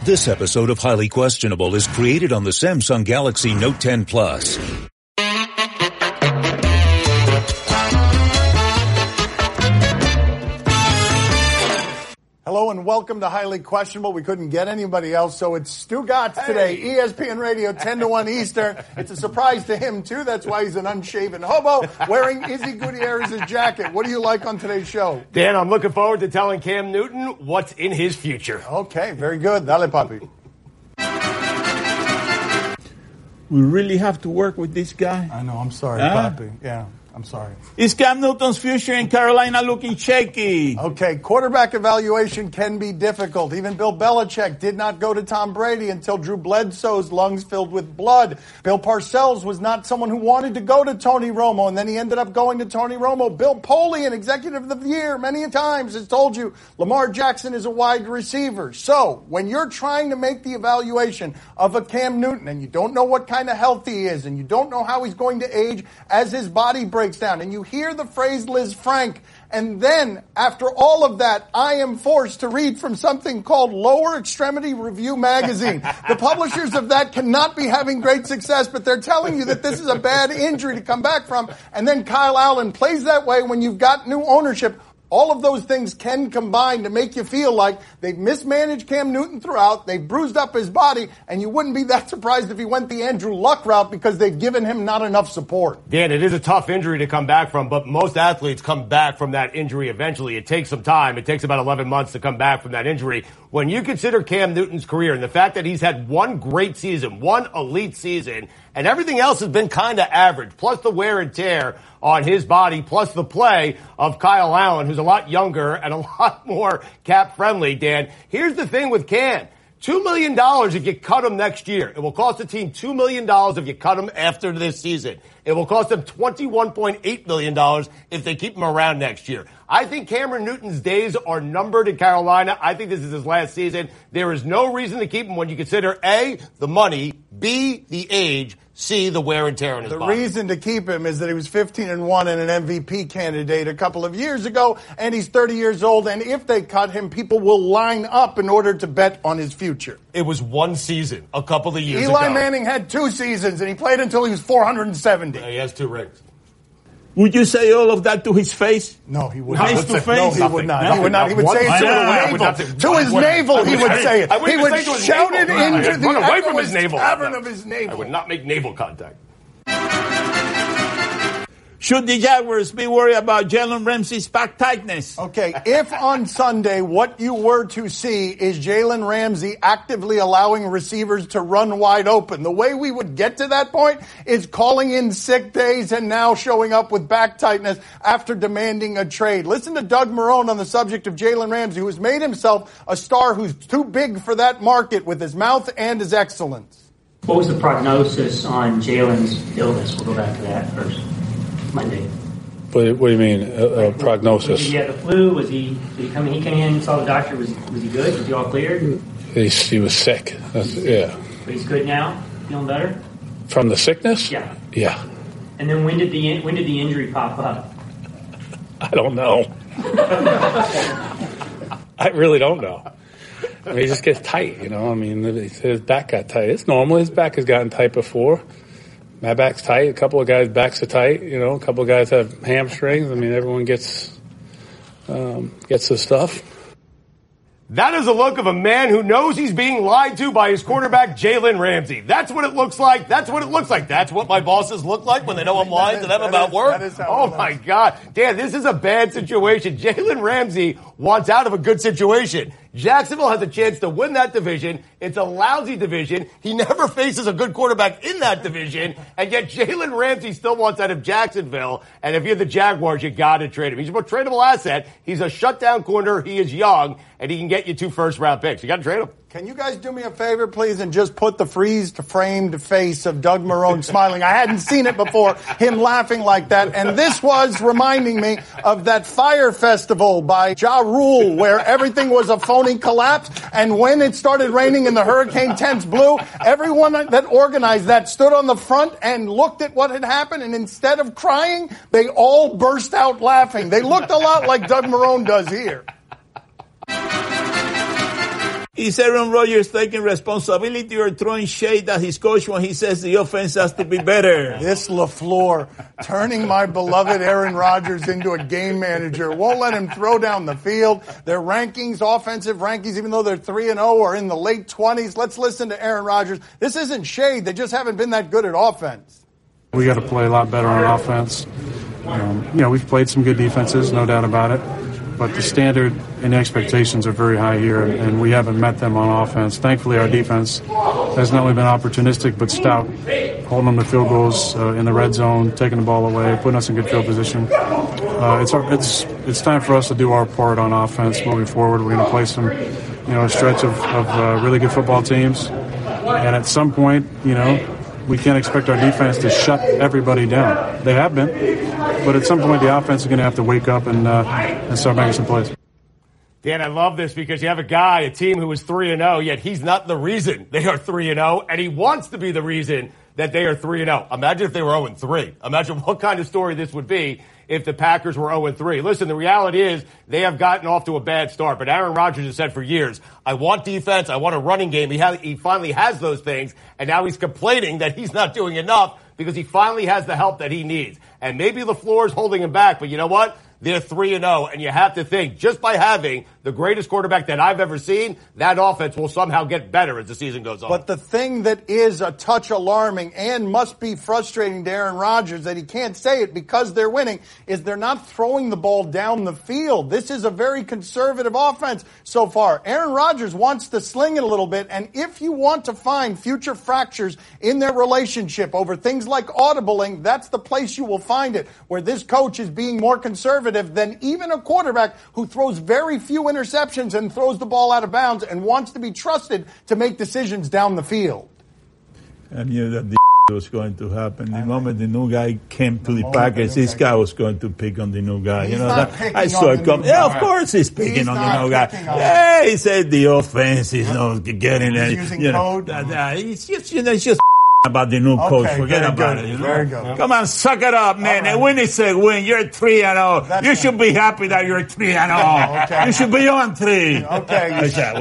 This episode of Highly Questionable is created on the Samsung Galaxy Note 10 Plus. Hello and welcome to Highly Questionable. We couldn't get anybody else, so it's Stu Gatz today, ESPN Radio, 10 to 1 Eastern. It's a surprise to him, too. That's why he's an unshaven hobo wearing Izzy Gutierrez's jacket. What do you like on today's show? Dan, I'm looking forward to telling Cam Newton what's in his future. Okay, very good. Dale, papi. We really have to work with this guy? I know, I'm sorry, papi. Yeah. I'm sorry. Is Cam Newton's future in Carolina looking shaky? Okay, quarterback evaluation can be difficult. Even Bill Belichick did not go to Tom Brady until Drew Bledsoe's lungs filled with blood. Bill Parcells was not someone who wanted to go to Tony Romo, and then he ended up going to Tony Romo. Bill Polian, executive of the year, many times has told you Lamar Jackson is a wide receiver. So, when you're trying to make the evaluation of a Cam Newton, and you don't know what kind of health he is, and you don't know how he's going to age as his body breaks down, and you hear the phrase Liz Frank, and then after all of that, I am forced to read from something called Lower Extremity Review Magazine. The publishers of that cannot be having great success, but they're telling you that this is a bad injury to come back from, and then Kyle Allen plays that way when you've got new ownership. All of those things can combine to make you feel like they've mismanaged Cam Newton throughout, they've bruised up his body, and you wouldn't be that surprised if he went the Andrew Luck route because they've given him not enough support. Dan, it is a tough injury to come back from, but most athletes come back from that injury eventually. It takes some time. It takes about 11 months to come back from that injury. When you consider Cam Newton's career and the fact that he's had one great season, one elite season, and everything else has been kind of average, plus the wear and tear on his body, plus the play of Kyle Allen, who's a lot younger and a lot more cap-friendly, Dan. Here's the thing with Cam. $2 million if you cut him next year. It will cost the team $2 million if you cut him after this season. It will cost them $21.8 million if they keep him around next year. I think Cameron Newton's days are numbered in Carolina. I think this is his last season. There is no reason to keep him when you consider A, the money, B, the age, C, the wear and tear on his body. The reason to keep him is that he was 15-1 and an MVP candidate a couple of years ago, and he's 30 years old, and if they cut him, people will line up in order to bet on his future. It was one season a couple of years ago. Eli Manning had 2 seasons, and he played until he was 470. He has 2 rings. Would you say all of that to his face? No, he would Face not. to face? No, he would not. He would not. He would say it to his navel. To his navel, he would say it. He would shout it into the away from his navel. Cavern of his navel. I would not make navel contact. Should the Jaguars be worried about Jalen Ramsey's back tightness? Okay, if on Sunday what you were to see is Jalen Ramsey actively allowing receivers to run wide open, the way we would get to that point is calling in sick days and now showing up with back tightness after demanding a trade. Listen to Doug Marrone on the subject of Jalen Ramsey, who has made himself a star who's too big for that market with his mouth and his excellence. What was the prognosis on Jalen's illness? We'll go back to that first. Monday. What do you mean, prognosis? He had the flu. Did he come in? He came in, saw the doctor. Was he good? Was he all cleared? He was sick. Yeah. But he's good now? Feeling better? From the sickness? Yeah. Yeah. And then when did the injury pop up? I don't know. I really don't know. I mean, he just gets tight, you know. I mean, his back got tight. It's normal. His back has gotten tight before. My back's tight. A couple of guys' backs are tight. You know, a couple of guys have hamstrings. I mean, everyone gets the stuff. That is the look of a man who knows he's being lied to by his quarterback, Jalen Ramsey. That's what it looks like. That's what it looks like. That's what my bosses look like when they know I'm lying to them about work. Oh, my God. Dan, this is a bad situation. Jalen Ramsey wants out of a good situation. Jacksonville has a chance to win that division. It's a lousy division. He never faces a good quarterback in that division, and yet Jalen Ramsey still wants out of Jacksonville. And if you're the Jaguars, you got to trade him. He's a tradable asset. He's a shutdown corner. He is young, and he can get you 2 first-round picks. You got to trade him. Can you guys do me a favor, please, and just put the freeze-framed face of Doug Marrone smiling? I hadn't seen it before, him laughing like that. And this was reminding me of that Fire Festival by Ja Rule, where everything was a phony collapse. And when it started raining and the hurricane tents blew, everyone that organized that stood on the front and looked at what had happened. And instead of crying, they all burst out laughing. They looked a lot like Doug Marrone does here. Is Aaron Rodgers taking responsibility or throwing shade at his coach when he says the offense has to be better? This LaFleur turning my beloved Aaron Rodgers into a game manager. Won't let him throw down the field. Their rankings, offensive rankings, even though they're 3-0, are in the late 20s. Let's listen to Aaron Rodgers. This isn't shade. They just haven't been that good at offense. We got to play a lot better on offense. We've played some good defenses, no doubt about it. But the standard and expectations are very high here, and we haven't met them on offense. Thankfully, our defense has not only been opportunistic but stout, holding them to field goals in the red zone, taking the ball away, putting us in good field position. It's time for us to do our part on offense moving forward. We're going to play some, a stretch of really good football teams, and at some point, we can't expect our defense to shut everybody down. They have been, but at some point the offense is going to have to wake up and start making some plays. Dan, I love this because you have a team who is 3-0, yet he's not the reason they are 3-0, and he wants to be the reason that they are 3-0. Imagine if they were 0-3. Imagine what kind of story this would be if the Packers were 0-3. Listen, the reality is they have gotten off to a bad start, but Aaron Rodgers has said for years, I want defense, I want a running game. He finally has those things, and now he's complaining that he's not doing enough because he finally has the help that he needs. And maybe LaFleur is holding him back, but you know what? They're 3-0, and you have to think, just by having the greatest quarterback that I've ever seen, that offense will somehow get better as the season goes on. But the thing that is a touch alarming and must be frustrating to Aaron Rodgers, that he can't say it because they're winning, is they're not throwing the ball down the field. This is a very conservative offense so far. Aaron Rodgers wants to sling it a little bit, and if you want to find future fractures in their relationship over things like audibling, that's the place you will find it, where this coach is being more conservative than even a quarterback who throws very few interceptions and throws the ball out of bounds and wants to be trusted to make decisions down the field. I knew that was going to happen. The moment the new guy came to the Packers, this guy was going to pick on the new guy. I saw it come. Yeah, of course he's picking on the new guy. Yeah, he said the offense is not getting it. Using code. It's just about the new coach. Forget about it. Very good. Come on, suck it up, man. Right. A win is a win. You're 3-0. You should be happy that you're 3-0. Okay. You should be on 3. Okay.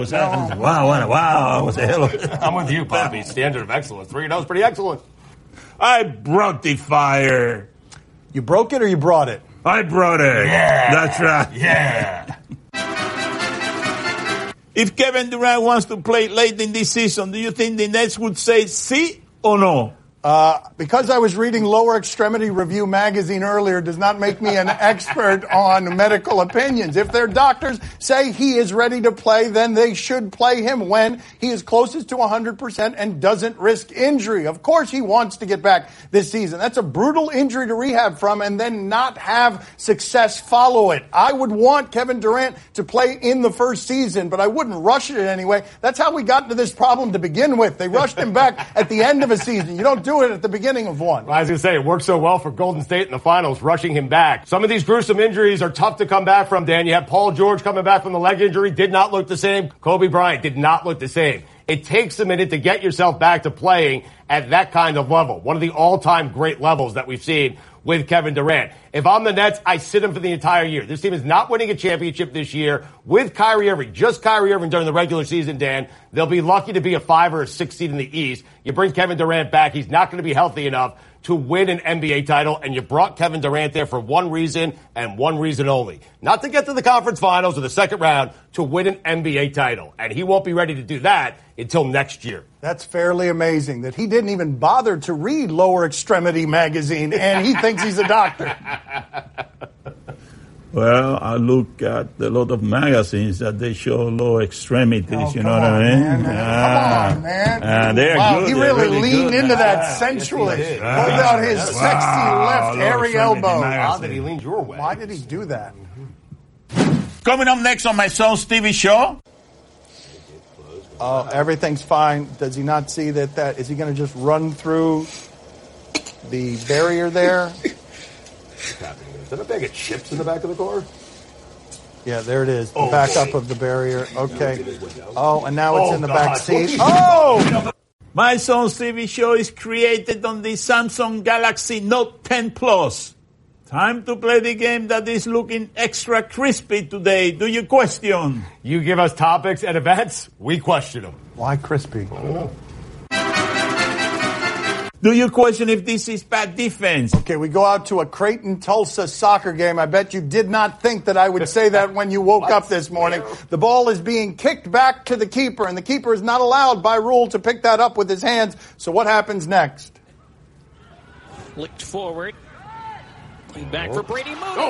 Wow. Was a hell of a... I'm with you, Bobby. Standard of excellence. 3-0 is pretty excellent. I brought the fire. You broke it or you brought it? I brought it. Yeah. That's right. Yeah. If Kevin Durant wants to play late in this season, do you think the Nets would say sí or no? Because I was reading Lower Extremity Review magazine earlier does not make me an expert on medical opinions. If their doctors say he is ready to play, then they should play him when he is closest to 100% and doesn't risk injury. Of course he wants to get back this season. That's a brutal injury to rehab from and then not have success follow it. I would want Kevin Durant to play in the first season, but I wouldn't rush it anyway. That's how we got into this problem to begin with. They rushed him back at the end of a season. You don't do it at the beginning of one. Well, I was going to say, it worked so well for Golden State in the finals, rushing him back. Some of these gruesome injuries are tough to come back from, Dan. You have Paul George coming back from the leg injury, did not look the same. Kobe Bryant did not look the same. It takes a minute to get yourself back to playing at that kind of level. One of the all-time great levels that we've seen with Kevin Durant. If I'm the Nets, I sit him for the entire year. This team is not winning a championship this year with Kyrie Irving. Just Kyrie Irving during the regular season, Dan. They'll be lucky to be a 5 or a 6 seed in the East. You bring Kevin Durant back. He's not going to be healthy enough to win an NBA title, and you brought Kevin Durant there for one reason and one reason only. Not to get to the conference finals or the second round, to win an NBA title. And he won't be ready to do that until next year. That's fairly amazing that he didn't even bother to read Lower Extremity magazine, and he thinks he's a doctor. Well, I look at a lot of magazines that they show low extremities, you know what I mean? Man. Come on, man. They're wow, good. he really leaned into that sensually. Pulled out his sexy left hairy elbow. How did he lean your way? Why did he do that? Coming up next on my son's TV show. Oh, everything's fine. Does he not see that is he going to just run through the barrier there? Is that a bag of chips in the back of the car? Yeah, there it is. The backup of the barrier. Okay. Oh, and now it's in the back seat. Oh! My son's TV show is created on the Samsung Galaxy Note 10 Plus. Time to play the game that is looking extra crispy today. Do you question? You give us topics and events, we question them. Why crispy? Do you question if this is bad defense? Okay, we go out to a Creighton-Tulsa soccer game. I bet you did not think that I would say that when you woke up this morning. The ball is being kicked back to the keeper, and the keeper is not allowed by rule to pick that up with his hands. So what happens next? Flicked forward. Back for Brady Moody.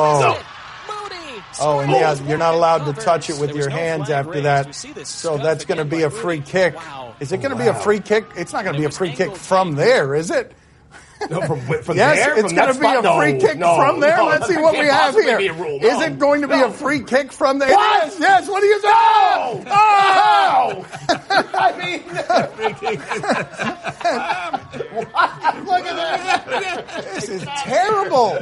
Oh, and yeah, you're not allowed to touch it with your hands after that. So that's going to be a free kick. Is it going to be a free kick? It's not going to be a free kick from there, is it? No, from yes, there? it's going to be a free kick from there. Let's see what we have here. Is it going to be a free kick from there? What? Yes, what do you say? Oh! I mean, look at that. This is terrible.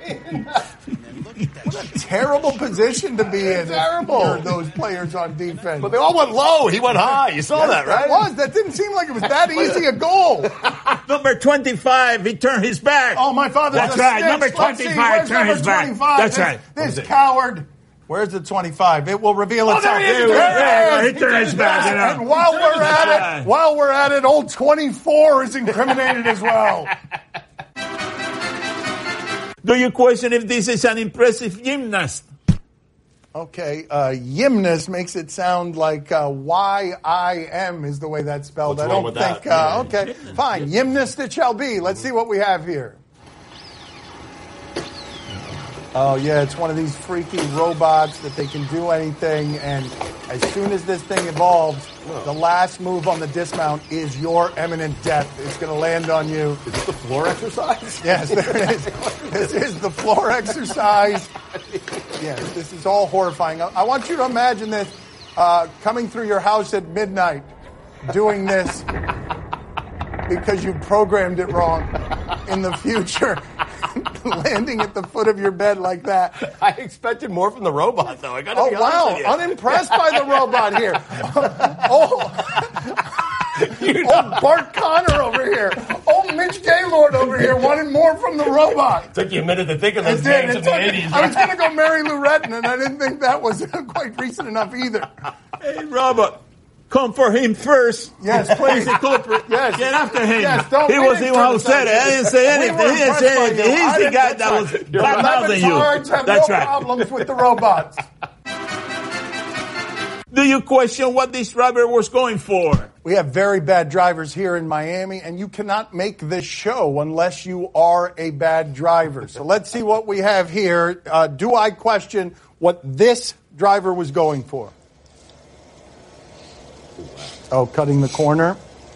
What a terrible position to be in. Terrible. Those players on defense. But they all went low. He went high. You saw that, right? That didn't seem like it was that easy a goal. Number 25, he turned his back. Oh, my father's That's a right. snitch. Number 25 turned his back. That's right. This coward. Where's the 25? It will reveal itself. He turned his back. And while we're at it, old 24 is incriminated as well. Do you question if this is an impressive gymnast? Okay, gymnast makes it sound like Y-I-M is the way that's spelled. What's wrong with that? Okay, fine. Gymnast it shall be. Let's see what we have here. Oh, yeah, it's one of these freaky robots that they can do anything, and as soon as this thing evolves, the last move on the dismount is your imminent death. It's going to land on you. Is this the floor exercise? Yes, there it is. This is the floor exercise. Yes, this is all horrifying. I want you to imagine this coming through your house at midnight, doing this because you programmed it wrong in the future. Landing at the foot of your bed like that. I expected more from the robot, though. I got to be honest with you. Unimpressed by the robot here. Bart Connor over here. Mitch Gaylord over here wanted more from the robot. Took you a minute to think of those names in the 80s. I was going to go Mary Lou Retton, and I didn't think that was quite recent enough either. Hey, Robert. Come for him first. Yes, please. He's the culprit. Yes. Get after him. Yes, he was the one who said it. I didn't say anything. He didn't say anything. He's the guy that was bad-mouthing you. Have no problems with the robots. Do you question what this driver was going for? We have very bad drivers here in Miami, and you cannot make this show unless you are a bad driver. So let's see what we have here. Do I question what this driver was going for? Oh, cutting the corner.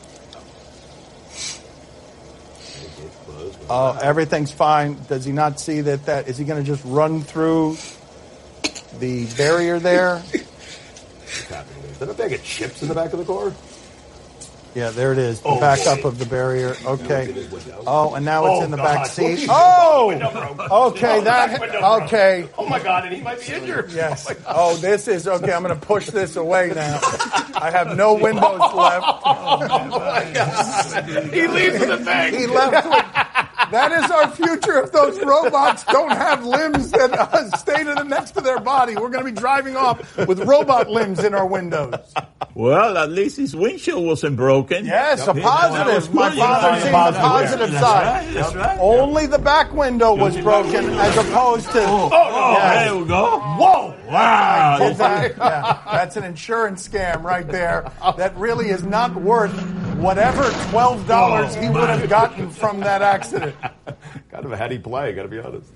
Oh, everything's fine. Does he not see that is he going to just run through the barrier there? What's happening? Is that a bag of chips in the back of the car? Yeah, there it is. The backup of the barrier. Okay. Oh, and now it's in the back seat. Oh! Okay, okay. Oh, my God, and he might be injured. Yes. Oh, this is, okay, I'm going to push this away now. I have no windows left. Oh, my God. He leaves with a thing. He left with... That is our future if those robots don't have limbs that stay next to their body. We're going to be driving off with robot limbs in our windows. Well, at least his windshield wasn't broken. Yes, a positive. My father's seeing the positive side. That's right. Only the back window was broken as opposed to... There we go. Whoa! Wow. That's an insurance scam right there that really is not worth whatever $12 he would have gotten from that accident. Kind of a heady play, got to be honest.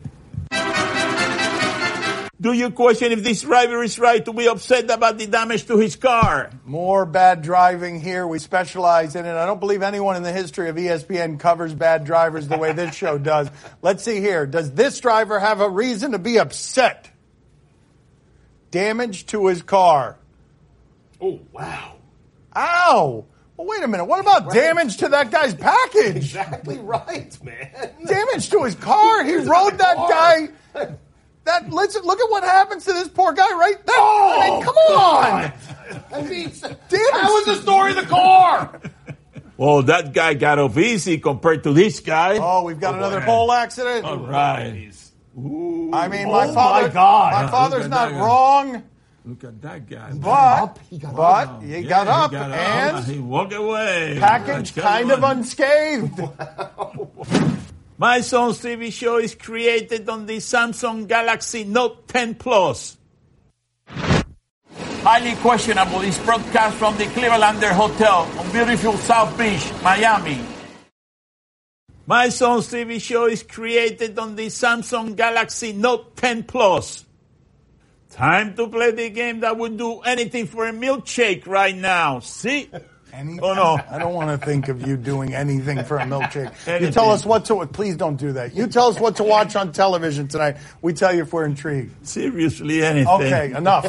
Do you question if this driver is right to be upset about the damage to his car? More bad driving here. We specialize in it. I don't believe anyone in the history of ESPN covers bad drivers the way this show does. Let's see here. Does this driver have a reason to be upset? Damage to his car. Oh, wow. Ow! Well, wait a minute. What about damage to that guy's package? Exactly right, man. Damage to his car? He rode that guy... Listen, look at what happens to this poor guy right there. I mean, come on. I mean, how was the story of the car? Oh, that guy got off easy compared to this guy. Oh, we've got another pole accident. All right. Ooh. I mean, my father's not wrong. Look at that guy. But he got up and he walked away. Package kind of unscathed. My son's TV show is created on the Samsung Galaxy Note 10 Plus. Highly questionable is broadcast from the Clevelander Hotel on beautiful South Beach, Miami. My son's TV show is created on the Samsung Galaxy Note 10 Plus. Time to play the game that would do anything for a milkshake right now. See? Anything? Oh, no. I don't want to think of you doing anything for a milkshake. You tell us what to... Please don't do that. You tell us what to watch on television tonight. We tell you if we're intrigued. Seriously, anything. Okay, enough.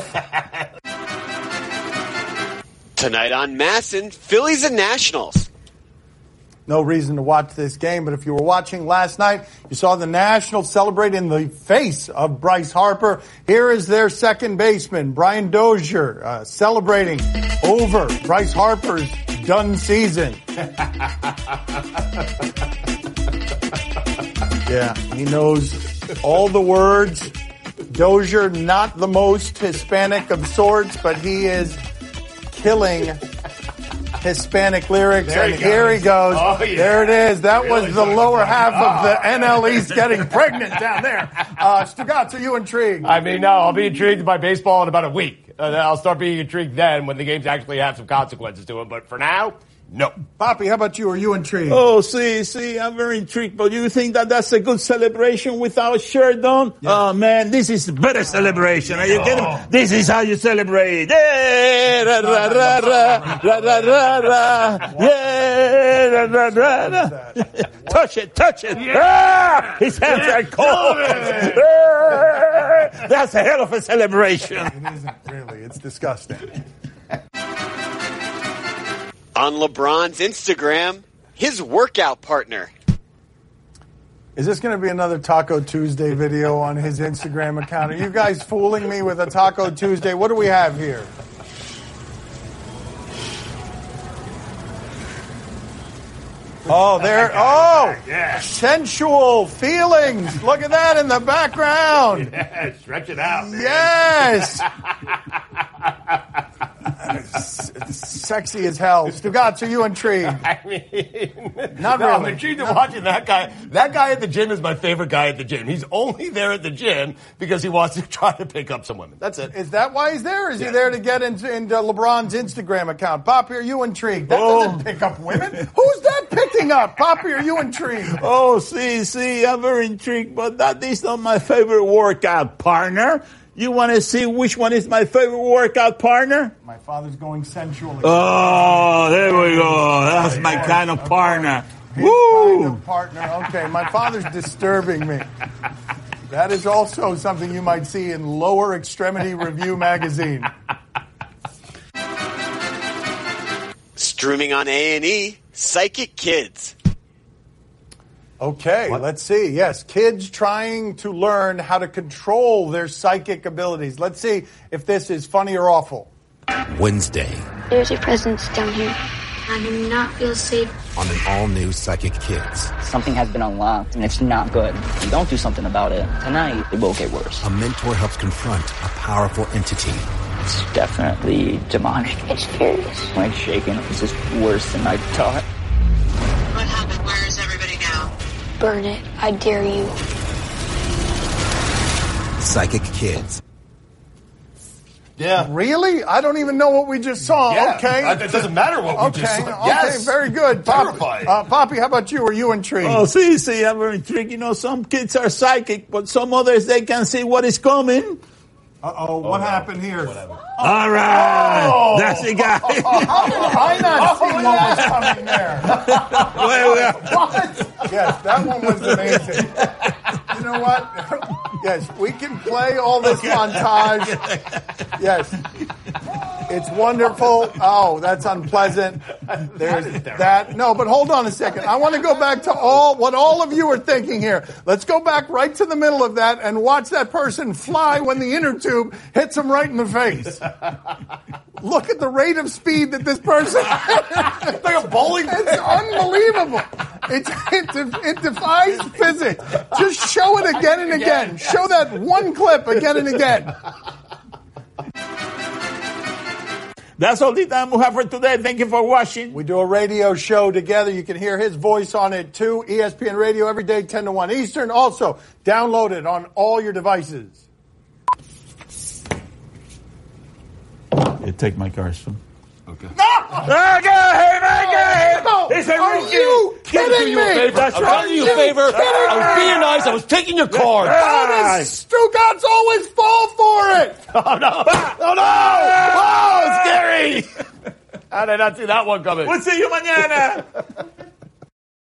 Tonight on Masson, Phillies and Nationals. No reason to watch this game, but if you were watching last night, you saw the Nationals celebrate in the face of Bryce Harper. Here is their second baseman, Brian Dozier, celebrating over Bryce Harper's done season. Yeah, he knows all the words. Dozier, not the most Hispanic of sorts, but he is killing Hispanic lyrics, and here he goes. Oh, yeah. There it is. That Really was the lower half of the NL East getting pregnant down there. Stugotz, are you intrigued? I mean, no, I'll be intrigued by baseball in about a week. I'll start being intrigued then when the games actually have some consequences to them. But for now, no. Poppy, how about you? Are you intrigued? Oh, see, I'm very intrigued. But you think that that's a good celebration without shirt on? Yeah. Oh, man, this is a better celebration. Are you kidding me? This is how you celebrate. Yeah, ra, ra, ra, ra, ra, ra, ra, ra. Yeah, ra, ra, ra, ra. Touch it. Yeah. Ah, his hands are cold. That's a hell of a celebration. It isn't really. It's disgusting. On LeBron's Instagram, his workout partner. Is this going to be another Taco Tuesday video on his Instagram account? Are you guys fooling me with a Taco Tuesday? What do we have here? Oh, there. Oh, yeah. Sensual feelings. Look at that in the background. Yeah, stretch it out. Man. Yes. Sexy as hell. Stugotz, are you intrigued? I mean, not really. I'm intrigued in watching that guy. That guy at the gym is my favorite guy at the gym. He's only there at the gym because he wants to try to pick up some women. That's it. Is that why he's there? Or is he there to get into LeBron's Instagram account? Poppy, are you intrigued? That doesn't pick up women. Who's that picking up? Poppy, are you intrigued? Oh, see, I'm very intrigued, but that is not my favorite workout partner. You want to see which one is my favorite workout partner? My father's going sensual again. Oh, there we go. That's my kind of partner. His Woo! kind of partner. Okay, my father's disturbing me. That is also something you might see in Lower Extremity Review magazine. Streaming on A&E, Psychic Kids. Okay, let's see. Yes, kids trying to learn how to control their psychic abilities. Let's see if this is funny or awful. Wednesday. There's a presence down here. I do not feel safe. On an all-new Psychic Kids. Something has been unlocked, and it's not good. If you don't do something about it, tonight it will get worse. A mentor helps confront a powerful entity. It's definitely demonic. It's furious. My shaking is just worse than I thought. What happened? Where is everybody now? Burn it. I dare you. Psychic Kids. Yeah. Really? I don't even know what we just saw. Yeah. Okay. It doesn't matter what we just saw. Okay, very good. Terrifying. Poppy, how about you? Are you intrigued? Oh, see, I'm very intrigued. You know, some kids are psychic, but some others, they can see what is coming. What happened here? Whatever. All right. Oh. That's the guy. How did I not see what was coming there? What? Yes, that one was amazing. You know what? Yes, we can play all this montage. Yes. It's wonderful. Oh, that's unpleasant. There's that. No, but hold on a second. I want to go back to what all of you are thinking here. Let's go back right to the middle of that and watch that person fly when the inner tube hits him right in the face. Look at the rate of speed that this person... It's like a bowling pin. It's unbelievable. It defies physics. Just show it again and again. Show that one clip again and again. That's all the time we have for today. Thank you for watching. We do a radio show together. You can hear his voice on it too. ESPN Radio every day, 10 to 1 Eastern. Also, download it on all your devices. You take my Carson. Okay. No! Are you kidding me? That's right. I'm doing you a favor. I was being nice. I was taking your card. How does Stugatz always fall for it? Oh, no. Oh, no. Oh, scary. How did I not see that one coming? We'll see you mañana.